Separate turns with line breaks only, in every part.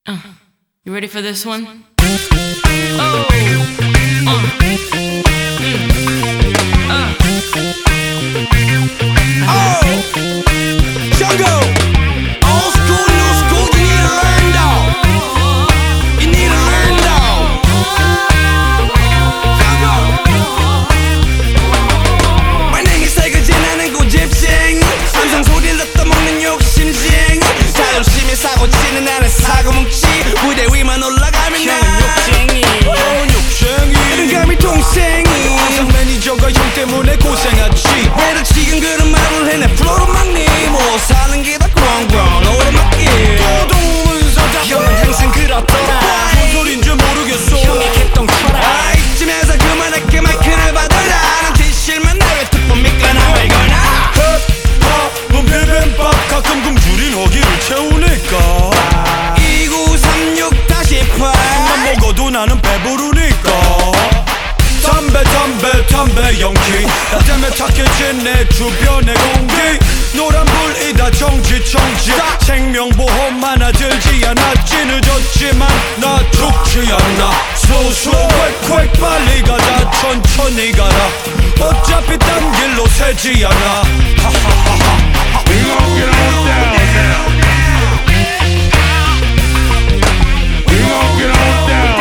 You ready for this one?
Jungle! Old school, new school, you need to learn though. You need to learn though. Jungle! My name is 세그진 않은 고집쟁이 항상 소리를 떠먹는 욕심쟁이 자존심이 사고치는 나는 사고뭉치 무대 위만 올라가면 나는 욕쟁이 이런 감히 동생이 항상 매니저가 형 때문에 고생하지 왜들 지금 그런 말을 해 내 플로로 막니 뭐 사는 게 다 그렁그렁 오르막길 도동문서다 형은 항상 그렇더라 뭔 소린지 모르겠어 형이 개똥 쳐라 이쯤에서 그만할게 마이크를 받아라 난 티실만 나왜 특본 믿거나 말거나 힙합은 비빔밥 가끔 굶주린 허기를 채우니까 2936 다시 난 먹어도 나는 배부르니까 담배 연기 나 때문에 탁해진 내 주변의 공기 노란불이다 정지 생명보험 하나 들지 않았지 늦었지만 나 죽지 않아 소소 콱콱 빨리 가자 천천히 가라 어차피 딴 길로 새지 않아 We gon' get on down now We gon' get on down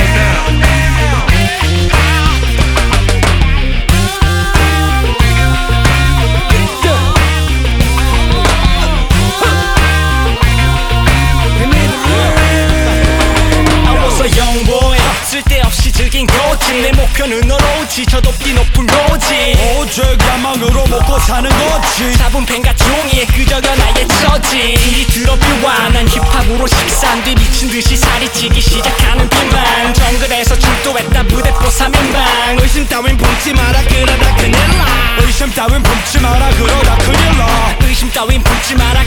쓸데없이 즐긴 거지 내 목표는 오로지 저 높이 높은 로지 오직 야망으로 먹고 사는 거지 잡은 펜과 종이에 끄적여 나의 처지 이 드럽이와 난 힙합으로 식사한 뒤 미친듯이 살이 찌기 시작하는 비만 정글에서 출도했다 무대포 3인방 의심 따윈 품지 마라 그러다 큰일 나 의심 따윈 품지 마라 그러다 큰일 나 의심 따윈 품지 마라